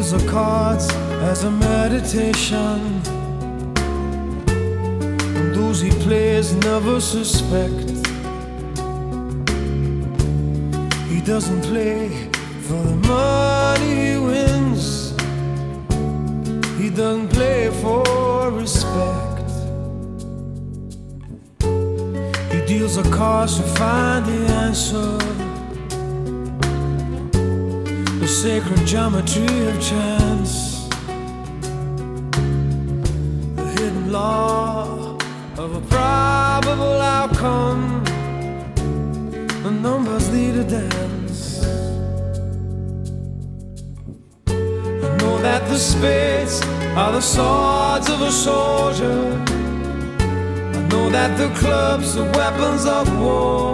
deals the cards as a meditation, and those he plays never suspect. He doesn't play for the money he wins, he doesn't play for respect. He deals the cards to find the answer, the sacred geometry of chance, the hidden law of a probable outcome. The numbers lead a dance. I know that the spades are the swords of a soldier, I know that the clubs are weapons of war,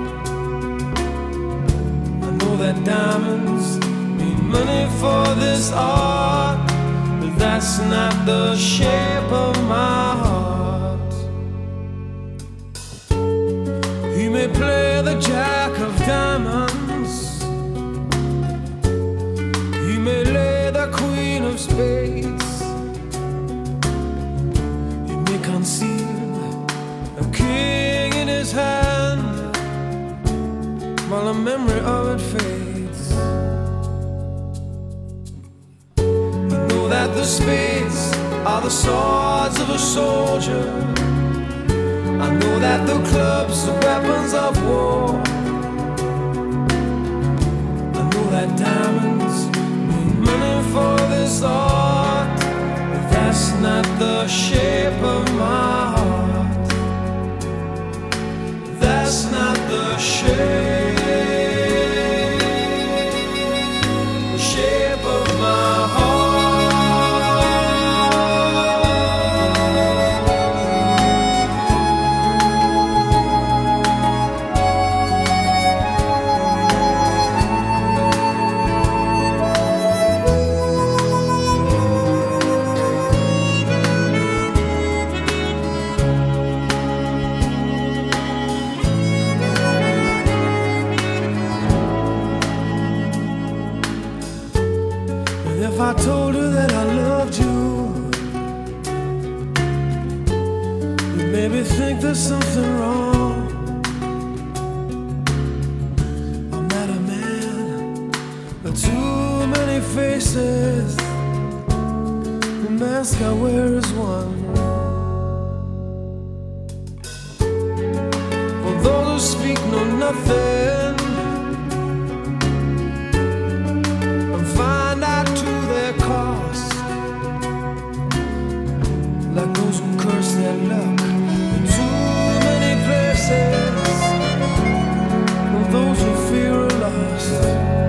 I know that diamonds mean money for this art, but that's not the shape of my heart. He may play the jack of diamonds, he may lay the queen of spades, he may conceal a king in his hand while the memory of it fades. I know that the spades are the swords of a soldier, I know that the clubs are weapons of war, I know that diamonds mean money for this art, but that's not the shape of my heart. That's not the shape of my heart. If I told her that I loved you, you'd maybe think there's something wrong. I'm not a man with too many faces, the mask I wear is one. For those who speak know nothing and find out to their cost, like those who curse their luck in too many places, or those who fear are lost.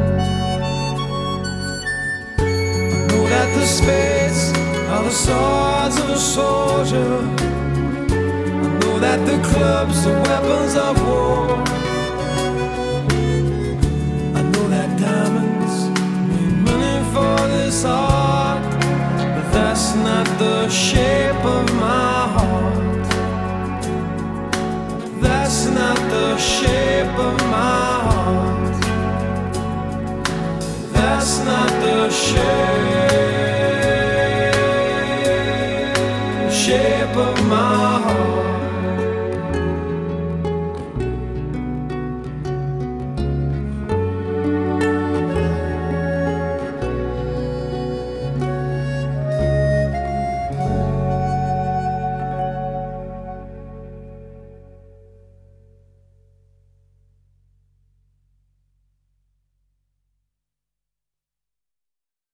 I know that the spades are the swords of a soldier, I know that the clubs are weapons of war, I know that diamonds mean money for this art, but that's not the shape of my heart. That's not the shape of my heart. That's not the shape of my